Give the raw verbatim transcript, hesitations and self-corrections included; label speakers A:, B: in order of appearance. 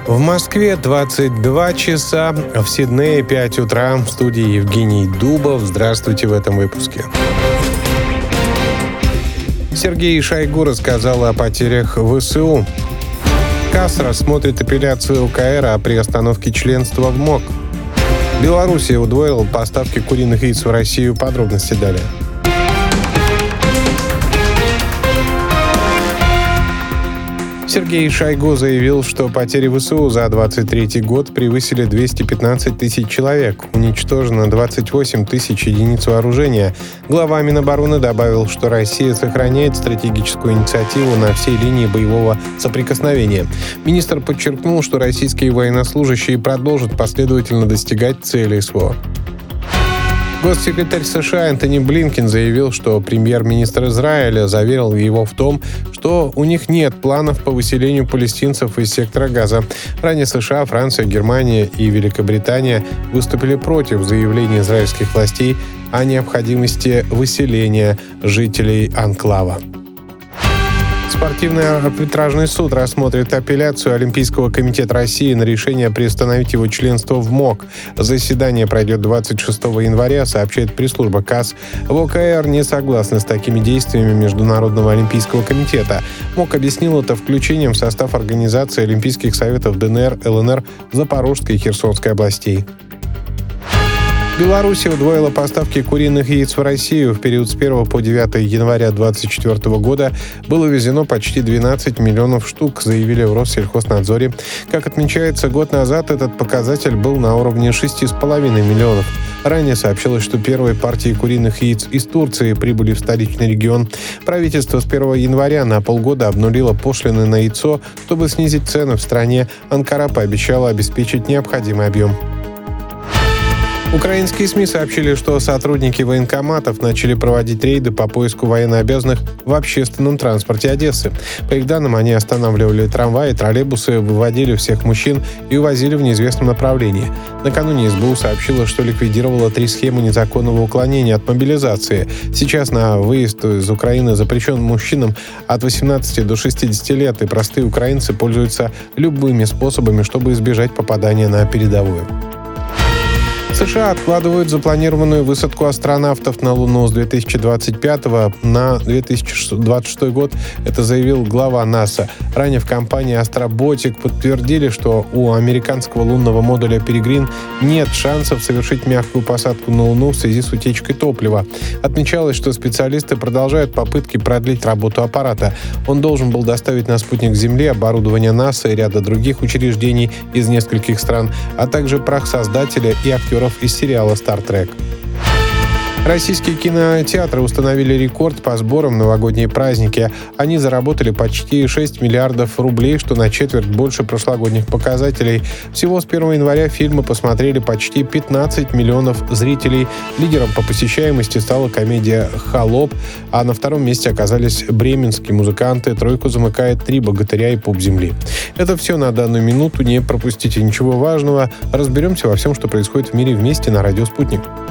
A: В Москве двадцать два часа, в Сиднее пять утра. В студии Евгений Дубов. Здравствуйте в этом выпуске. Сергей Шойгу рассказал о потерях ВСУ. КАС рассмотрит апелляцию ЛКР о приостановке членства в МОК. Белоруссия удвоила поставки куриных яиц в Россию. Подробности далее. Сергей Шойгу заявил, что потери ВСУ за двадцать третий год превысили двести пятнадцать тысяч человек. Уничтожено двадцать восемь тысяч единиц вооружения. Глава Минобороны добавил, что Россия сохраняет стратегическую инициативу на всей линии боевого соприкосновения. Министр подчеркнул, что российские военнослужащие продолжат последовательно достигать целей СВО. Госсекретарь США Антони Блинкен заявил, что премьер-министр Израиля заверил его в том, что у них нет планов по выселению палестинцев из сектора Газа. Ранее США, Франция, Германия и Великобритания выступили против заявления израильских властей о необходимости выселения жителей анклава. Спортивный арбитражный суд рассмотрит апелляцию Олимпийского комитета России на решение приостановить его членство в МОК. Заседание пройдет двадцать шестого января, сообщает пресс-служба КАС. В ОКР не согласны с такими действиями Международного олимпийского комитета. МОК объяснил это включением в состав организации Олимпийских советов ДНР, ЛНР, Запорожской и Херсонской областей. Белоруссия удвоила поставки куриных яиц в Россию. В период с первого по девятое января две тысячи двадцать четвёртого года было ввезено почти двенадцать миллионов штук, заявили в Россельхознадзоре. Как отмечается, год назад этот показатель был на уровне шести с половиной миллионов. Ранее сообщалось, что первые партии куриных яиц из Турции прибыли в столичный регион. Правительство с первого января на полгода обнулило пошлины на яйцо, чтобы снизить цены в стране. Анкара пообещала обеспечить необходимый объем. Украинские СМИ сообщили, что сотрудники военкоматов начали проводить рейды по поиску военнообязанных в общественном транспорте Одессы. По их данным, они останавливали трамваи, троллейбусы, выводили всех мужчин и увозили в неизвестном направлении. Накануне СБУ сообщила, что ликвидировала три схемы незаконного уклонения от мобилизации. Сейчас на выезд из Украины запрещен мужчинам от восемнадцати до шестидесяти лет, и простые украинцы пользуются любыми способами, чтобы избежать попадания на передовую. США откладывают запланированную высадку астронавтов на Луну с две тысячи двадцать пятого на две тысячи двадцать шестой год. Это заявил глава НАСА. Ранее в компании Astrobotic подтвердили, что у американского лунного модуля Peregrine нет шансов совершить мягкую посадку на Луну в связи с утечкой топлива. Отмечалось, что специалисты продолжают попытки продлить работу аппарата. Он должен был доставить на спутник Земли оборудование НАСА и ряда других учреждений из нескольких стран, а также прах создателя и актеров из сериала «Стар Трек». Российские кинотеатры установили рекорд по сборам в новогодние праздники. Они заработали почти шесть миллиардов рублей, что на четверть больше прошлогодних показателей. Всего с первого января фильмы посмотрели почти пятнадцать миллионов зрителей. Лидером по посещаемости стала комедия «Холоп», а на втором месте оказались бременские музыканты. Тройку замыкает «Три богатыря» и «Пуп земли». Это все на данную минуту. Не пропустите ничего важного. Разберемся во всем, что происходит в мире вместе на радио «Спутник».